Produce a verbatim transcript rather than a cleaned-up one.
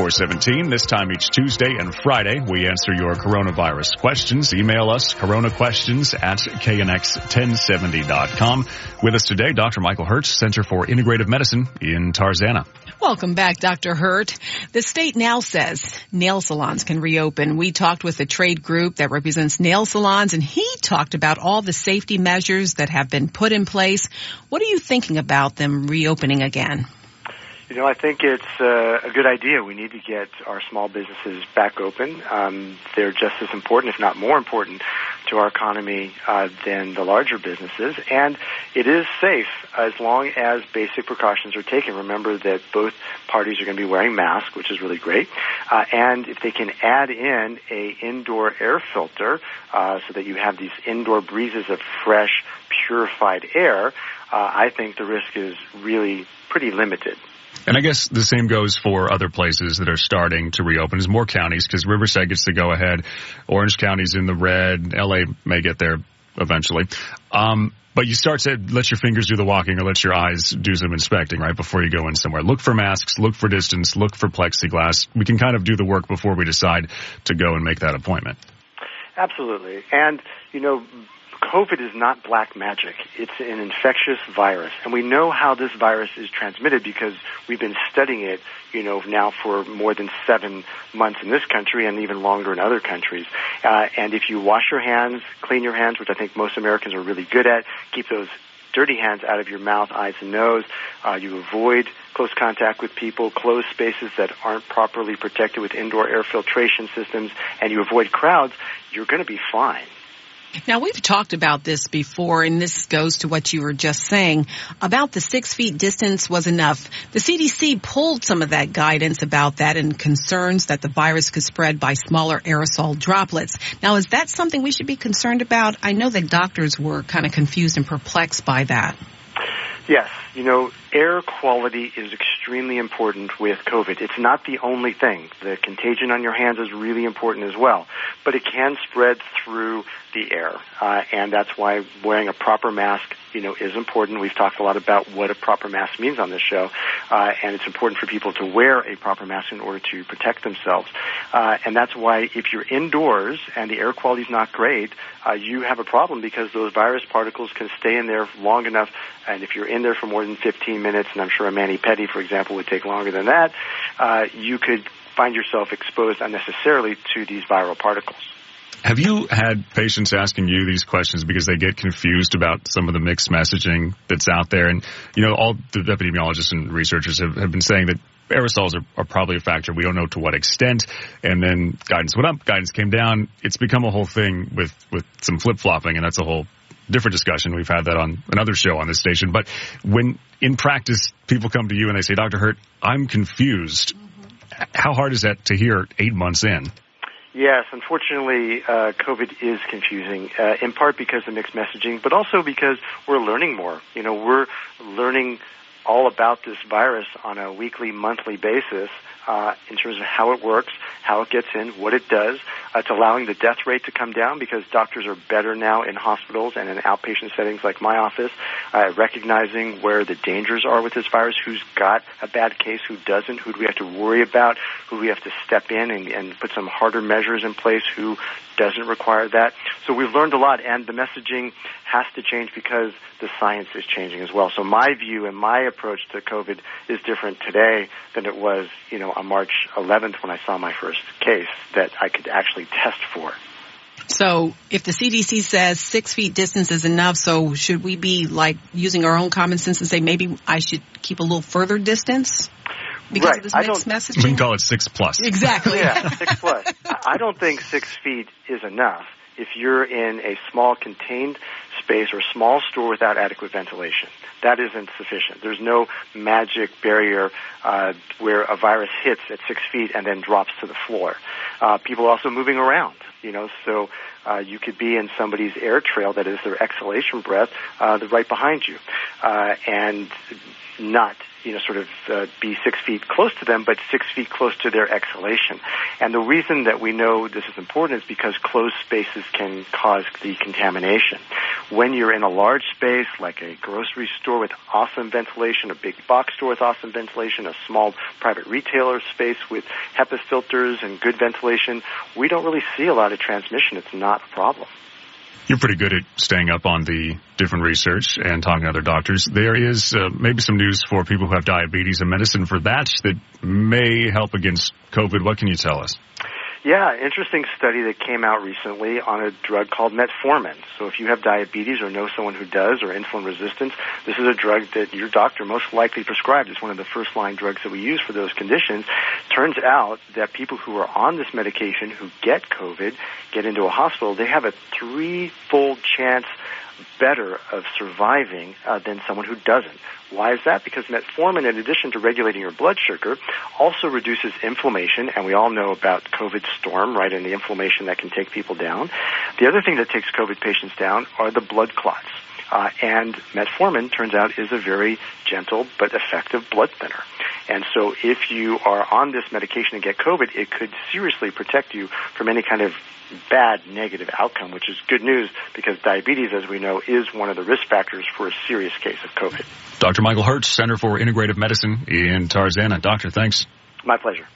four seventeen. This time each Tuesday and Friday, we answer your coronavirus questions. Email us, coronaquestions at k n x ten seventy dot com. With us today, Doctor Michael Hurt, Center for Integrative Medicine in Tarzana. Welcome back, Doctor Hurt. The state now says nail salons can reopen. We talked with a trade group that represents nail salons, and he talked about all the safety measures that have been put in place. What are you thinking about them reopening again? You know, I think it's uh, a good idea. We need to get our small businesses back open. Um, they're just as important, if not more important, to our economy uh, than the larger businesses. And it is safe as long as basic precautions are taken. Remember that both parties are going to be wearing masks, which is really great. Uh, and if they can add in a indoor air filter uh, so that you have these indoor breezes of fresh, purified air, uh, I think the risk is really pretty limited. And I guess the same goes for other places that are starting to reopen. There's more counties because Riverside gets to go ahead. Orange County's in the red. L A may get there eventually. Um, but you start to let your fingers do the walking or let your eyes do some inspecting, right, before you go in somewhere. Look for masks, look for distance, look for plexiglass. We can kind of do the work before we decide to go and make that appointment. Absolutely. And, you know, COVID is not black magic. It's an infectious virus. And we know how this virus is transmitted because we've been studying it, you know, now for more than seven months in this country and even longer in other countries. Uh, and if you wash your hands, clean your hands, which I think most Americans are really good at, keep those dirty hands out of your mouth, eyes, and nose. Uh, you avoid close contact with people, closed spaces that aren't properly protected with indoor air filtration systems, and you avoid crowds, you're going to be fine. Now, we've talked about this before, and this goes to what you were just saying about the six feet distance was enough. The C D C pulled some of that guidance about that and concerns that the virus could spread by smaller aerosol droplets. Now, is that something we should be concerned about? I know that doctors were kind of confused and perplexed by that. Yes. You know, air quality is extremely important with COVID. It's not the only thing. The contagion on your hands is really important as well. But it can spread through the air. Uh, and that's why wearing a proper mask, you know, is important. We've talked a lot about what a proper mask means on this show. Uh, and it's important for people to wear a proper mask in order to protect themselves. Uh, and that's why if you're indoors and the air quality is not great, uh, you have a problem because those virus particles can stay in there long enough. And if you're in there for more than fifteen minutes, and I'm sure a mani-pedi, for example, would take longer than that, uh, you could find yourself exposed unnecessarily to these viral particles. Have you had patients asking you these questions because they get confused about some of the mixed messaging that's out there? And, you know, all the epidemiologists and researchers have, have been saying that aerosols are, are probably a factor. We don't know to what extent. And then guidance went up, guidance came down. It's become a whole thing with, with some flip-flopping, and that's a whole different discussion. We've had that on another show on this station. But when in practice people come to you and they say, Doctor Hurt, I'm confused, mm-hmm. How hard is that to hear eight months in? Yes, unfortunately, uh, COVID is confusing, uh, in part because of mixed messaging, but also because we're learning more. You know, we're learning all about this virus on a weekly, monthly basis uh, in terms of how it works, how it gets in, what it does. Uh, it's allowing the death rate to come down because doctors are better now in hospitals and in outpatient settings like my office, uh, recognizing where the dangers are with this virus, who's got a bad case, who doesn't, who do we have to worry about, who do we have to step in and, and put some harder measures in place, who doesn't require that. So we've learned a lot, and the messaging has to change because the science is changing as well. So my view and my approach to COVID is different today than it was, you know, on March eleventh when I saw my first case that I could actually test for. So if the C D C says six feet distance is enough, so should we be like using our own common sense and say maybe I should keep a little further distance? Because right. of this mixed messaging? We can call it six plus. Exactly. Yeah, six plus. I don't think six feet is enough if you're in a small contained space or small store without adequate ventilation. That isn't sufficient. There's no magic barrier uh, where a virus hits at six feet and then drops to the floor. Uh, people are also moving around. You know, so uh, you could be in somebody's air trail, that is their exhalation breath, uh, right behind you, uh, and not, you know, sort of uh, be six feet close to them, but six feet close to their exhalation. And the reason that we know this is important is because closed spaces can cause the contamination. When you're in a large space, like a grocery store with awesome ventilation, a big box store with awesome ventilation, a small private retailer space with HEPA filters and good ventilation, we don't really see a lot of transmission. It's not a problem. You're pretty good at staying up on the different research and talking to other doctors. There is uh, maybe some news for people who have diabetes and medicine for that that may help against COVID. What can you tell us? Yeah, interesting study that came out recently on a drug called metformin. So if you have diabetes or know someone who does, or insulin resistance, this is a drug that your doctor most likely prescribed. It's one of the first-line drugs that we use for those conditions. Turns out that people who are on this medication who get COVID, get into a hospital, they have a three-fold chance better of surviving uh, than someone who doesn't. Why is that? Because metformin, in addition to regulating your blood sugar, also reduces inflammation, and we all know about COVID storm, right, and the inflammation that can take people down. The other thing that takes COVID patients down are the blood clots. Uh, and metformin, turns out, is a very gentle but effective blood thinner. And so if you are on this medication and get COVID, it could seriously protect you from any kind of bad negative outcome, which is good news because diabetes, as we know, is one of the risk factors for a serious case of COVID. Doctor Michael Hertz, Center for Integrative Medicine in Tarzana. Doctor, thanks. My pleasure.